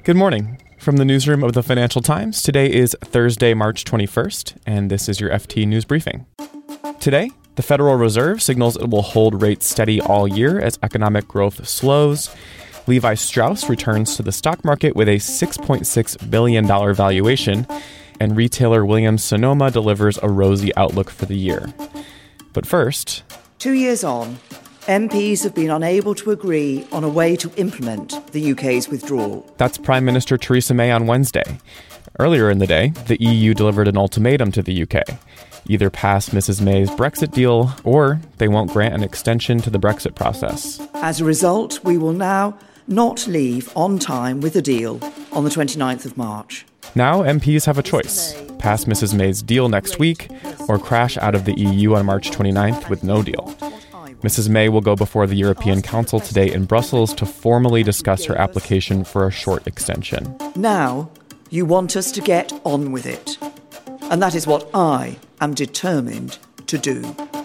Good morning. From the newsroom of the Financial Times, today is Thursday, March 21st, and this is your FT News Briefing. Today, the Federal Reserve signals it will hold rates steady all year as economic growth slows. Levi Strauss returns to the stock market with a $6.6 billion valuation, and retailer Williams-Sonoma delivers a rosy outlook for the year. But first... 2 years on, MPs have been unable to agree on a way to implement the UK's withdrawal. That's Prime Minister Theresa May on Wednesday. Earlier in the day, the EU delivered an ultimatum to the UK. Either pass Mrs. May's Brexit deal, or they won't grant an extension to the Brexit process. As a result, we will now not leave on time with a deal on the 29th of March. Now MPs have a choice. Pass Mrs. May's deal next week, or crash out of the EU on March 29th with no deal. Mrs. May will go before the European Council today in Brussels to formally discuss her application for a short extension. Now, you want us to get on with it. And that is what I am determined to do.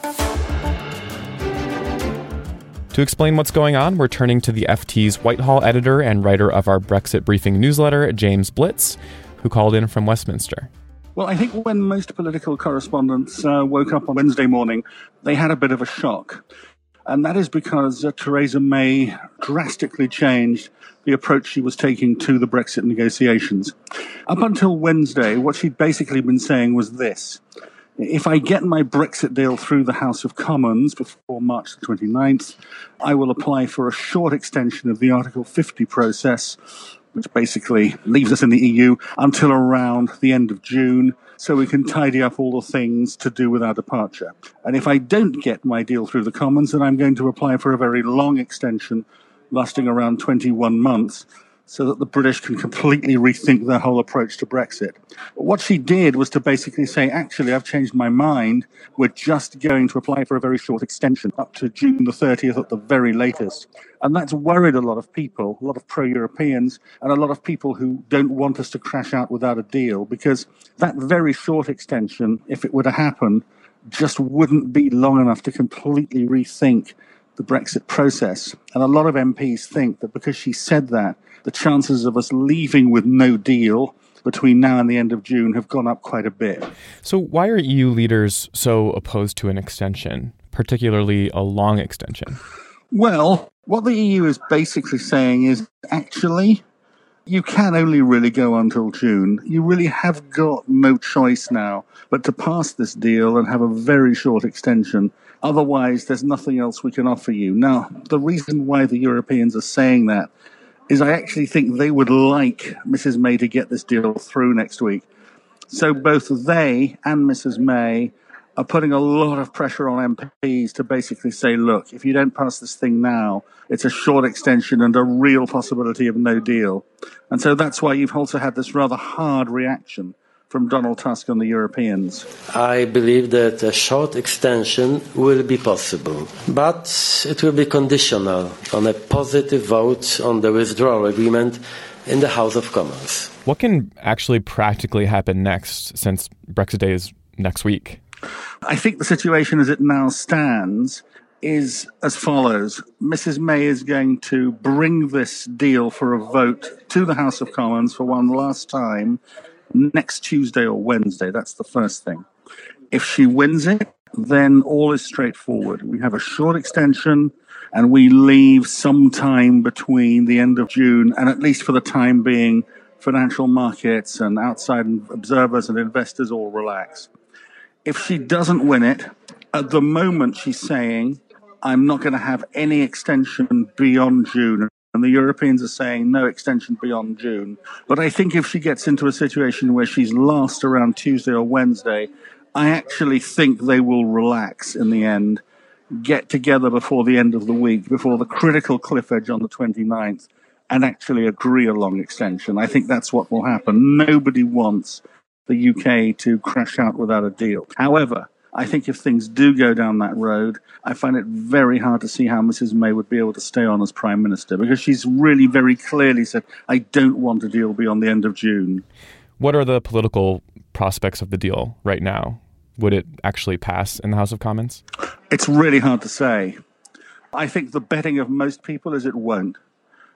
To explain what's going on, we're turning to the FT's Whitehall editor and writer of our Brexit Briefing newsletter, James Blitz, who called in from Westminster. Well, I think when most political correspondents woke up on Wednesday morning, they had a bit of a shock. And that is because Theresa May drastically changed the approach she was taking to the Brexit negotiations. Up until Wednesday, what she'd basically been saying was this: if I get my Brexit deal through the House of Commons before March the 29th, I will apply for a short extension of the Article 50 process, which basically leaves us in the EU until around the end of June, so we can tidy up all the things to do with our departure. And if I don't get my deal through the Commons, then I'm going to apply for a very long extension lasting around 21 months, so that the British can completely rethink their whole approach to Brexit. What she did was to basically say, actually, I've changed my mind. We're just going to apply for a very short extension, up to June the 30th at the very latest. And that's worried a lot of people, a lot of pro-Europeans, and a lot of people who don't want us to crash out without a deal, because that very short extension, if it were to happen, just wouldn't be long enough to completely rethink the Brexit process. And a lot of MPs think that because she said that, the chances of us leaving with no deal between now and the end of June have gone up quite a bit. So why are EU leaders so opposed to an extension, particularly a long extension? Well, what the EU is basically saying is, actually, you can only really go until June. You really have got no choice now but to pass this deal and have a very short extension. Otherwise, there's nothing else we can offer you. Now, the reason why the Europeans are saying that is I actually think they would like Mrs. May to get this deal through next week. So both they and Mrs. May are putting a lot of pressure on MPs to basically say, look, if you don't pass this thing now, it's a short extension and a real possibility of no deal. And so that's why you've also had this rather hard reaction from Donald Tusk and the Europeans. I believe that a short extension will be possible, but it will be conditional on a positive vote on the withdrawal agreement in the House of Commons. What can actually practically happen next, since Brexit Day is next week? I think the situation as it now stands is as follows. Mrs. May is going to bring this deal for a vote to the House of Commons for one last time next Tuesday or Wednesday. That's the first thing. If she wins it, then all is straightforward. We have a short extension and we leave some time between the end of June and, at least for the time being, financial markets and outside observers and investors all relax. If she doesn't win it, at the moment she's saying, I'm not going to have any extension beyond June. And the Europeans are saying no extension beyond June. But I think if she gets into a situation where she's lost around Tuesday or Wednesday, I actually think they will relax in the end, get together before the end of the week, before the critical cliff edge on the 29th, and actually agree a long extension. I think that's what will happen. Nobody wants the UK to crash out without a deal. However, I think if things do go down that road, I find it very hard to see how Mrs. May would be able to stay on as Prime Minister, because she's really very clearly said, I don't want a deal beyond the end of June. What are the political prospects of the deal right now? Would it actually pass in the House of Commons? It's really hard to say. I think the betting of most people is it won't.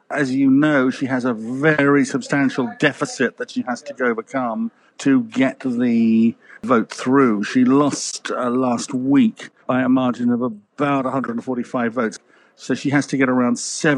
As you know, she has a very substantial deficit that she has to overcome to get the vote through. She lost last week by a margin of about 145 votes. So she has to get around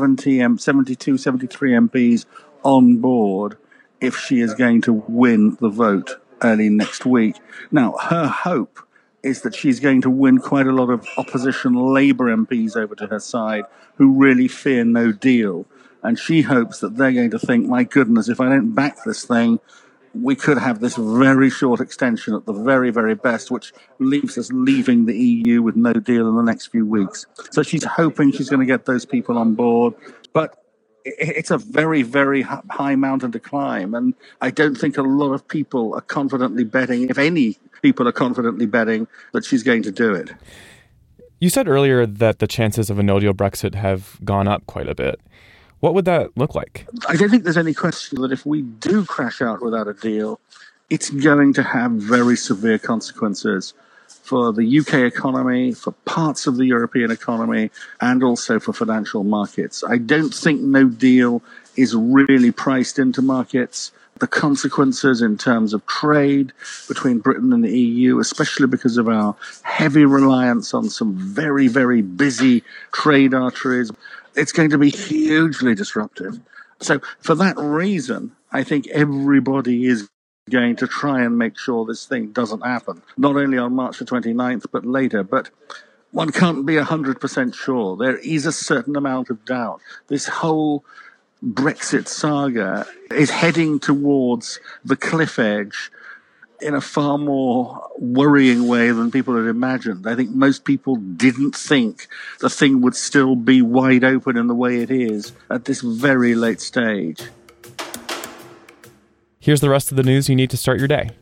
72, 73 MPs on board if she is going to win the vote early next week. Now, her hope is that she's going to win quite a lot of opposition Labour MPs over to her side who really fear no deal. And she hopes that they're going to think, my goodness, if I don't back this thing, we could have this very short extension at the very, very best, which leaves us leaving the EU with no deal in the next few weeks. So she's hoping she's going to get those people on board. But it's a very, very high mountain to climb. And I don't think a lot of people are confidently betting, if any people are confidently betting, that she's going to do it. You said earlier that the chances of a no-deal Brexit have gone up quite a bit. What would that look like? I don't think there's any question that if we do crash out without a deal, it's going to have very severe consequences for the UK economy, for parts of the European economy, and also for financial markets. I don't think no deal is really priced into markets. The consequences in terms of trade between Britain and the EU, especially because of our heavy reliance on some very, very busy trade arteries, it's going to be hugely disruptive. So for that reason, I think everybody is going to try and make sure this thing doesn't happen, not only on March the 29th, but later. But one can't be 100% sure. There is a certain amount of doubt. This whole Brexit saga is heading towards the cliff edge in a far more worrying way than people had imagined. I think most people didn't think the thing would still be wide open in the way it is at this very late stage. Here's the rest of the news you need to start your day.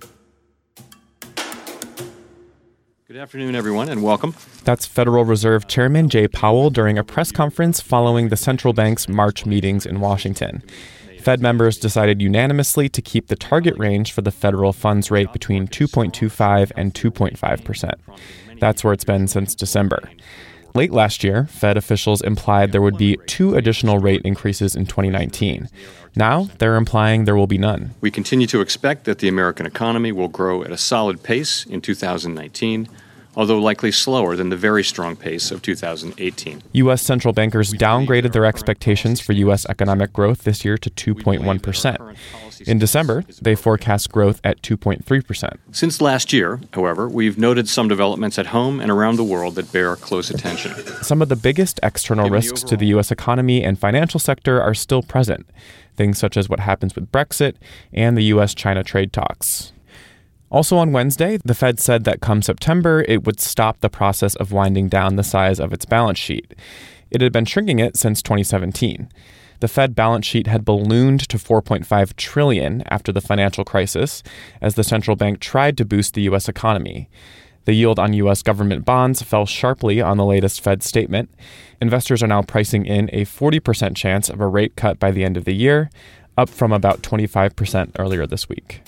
Good afternoon, everyone, and welcome. That's Federal Reserve Chairman Jay Powell during a press conference following the central bank's March meetings in Washington. Fed members decided unanimously to keep the target range for the federal funds rate between 2.25 and 2.5%. That's where it's been since December. Late last year, Fed officials implied there would be 2 additional rate increases in 2019. Now, they're implying there will be none. We continue to expect that the American economy will grow at a solid pace in 2019, although likely slower than the very strong pace of 2018. U.S. central bankers downgraded their expectations for U.S. economic growth this year to 2.1%. In December, they forecast growth at 2.3%. Since last year, however, we've noted some developments at home and around the world that bear close attention. Some of the biggest external risks to the U.S. economy and financial sector are still present, things such as what happens with Brexit and the U.S.-China trade talks. Also on Wednesday, the Fed said that come September, it would stop the process of winding down the size of its balance sheet. It had been shrinking it since 2017. The Fed balance sheet had ballooned to $4.5 trillion after the financial crisis, as the central bank tried to boost the U.S. economy. The yield on U.S. government bonds fell sharply on the latest Fed statement. Investors are now pricing in a 40% chance of a rate cut by the end of the year, up from about 25% earlier this week.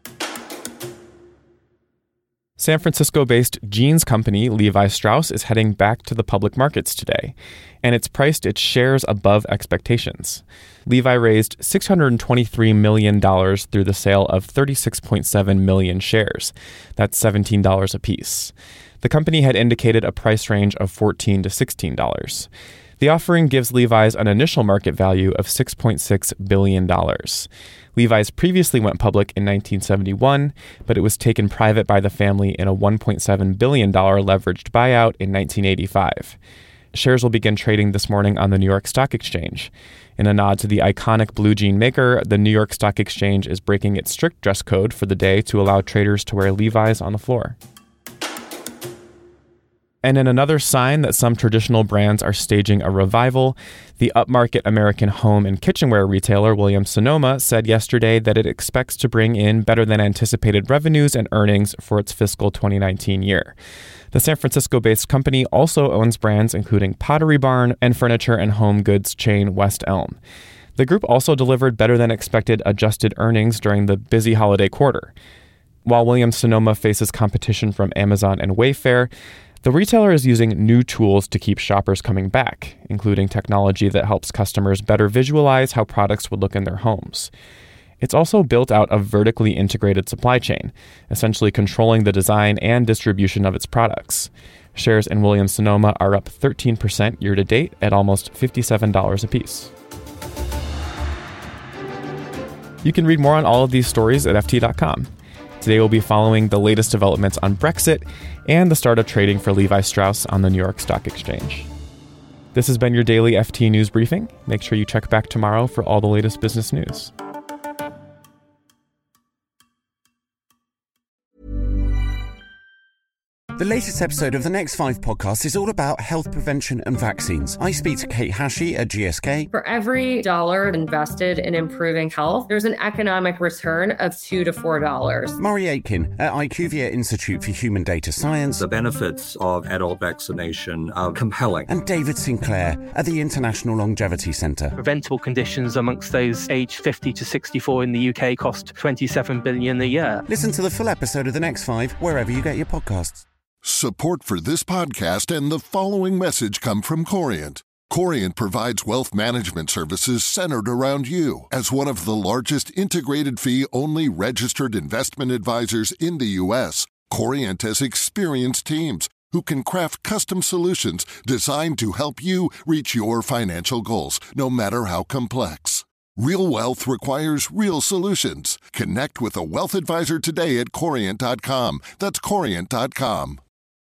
San Francisco-based jeans company Levi Strauss is heading back to the public markets today, and it's priced its shares above expectations. Levi raised $623 million through the sale of 36.7 million shares. That's $17 apiece. The company had indicated a price range of $14 to $16. The offering gives Levi's an initial market value of $6.6 billion. Levi's previously went public in 1971, but it was taken private by the family in a $1.7 billion leveraged buyout in 1985. Shares will begin trading this morning on the New York Stock Exchange. In a nod to the iconic blue jean maker, the New York Stock Exchange is breaking its strict dress code for the day to allow traders to wear Levi's on the floor. And in another sign that some traditional brands are staging a revival, the upmarket American home and kitchenware retailer Williams-Sonoma said yesterday that it expects to bring in better than anticipated revenues and earnings for its fiscal 2019 year. The San Francisco-based company also owns brands including Pottery Barn and furniture and home goods chain West Elm. The group also delivered better than expected adjusted earnings during the busy holiday quarter. While Williams-Sonoma faces competition from Amazon and Wayfair, The retailer is using new tools to keep shoppers coming back, including technology that helps customers better visualize how products would look in their homes. It's also built out a vertically integrated supply chain, essentially controlling the design and distribution of its products. Shares in Williams-Sonoma are up 13% year-to-date at almost $57 apiece. You can read more on all of these stories at FT.com. Today we'll be following the latest developments on Brexit and the start of trading for Levi Strauss on the New York Stock Exchange. This has been your daily FT News Briefing. Make sure you check back tomorrow for all the latest business news. The latest episode of the Next 5 podcast is all about health prevention and vaccines. I speak to Kate Hashi at GSK. For every dollar invested in improving health, there's an economic return of $2 to $4. Murray Aitken at IQVIA Institute for Human Data Science. The benefits of adult vaccination are compelling. And David Sinclair at the International Longevity Centre. Preventable conditions amongst those aged 50 to 64 in the UK cost $27 billion a year. Listen to the full episode of the Next 5 wherever you get your podcasts. Support for this podcast and the following message come from Corient. Corient provides wealth management services centered around you. As one of the largest integrated fee-only registered investment advisors in the U.S., Corient has experienced teams who can craft custom solutions designed to help you reach your financial goals, no matter how complex. Real wealth requires real solutions. Connect with a wealth advisor today at Corient.com. That's Corient.com.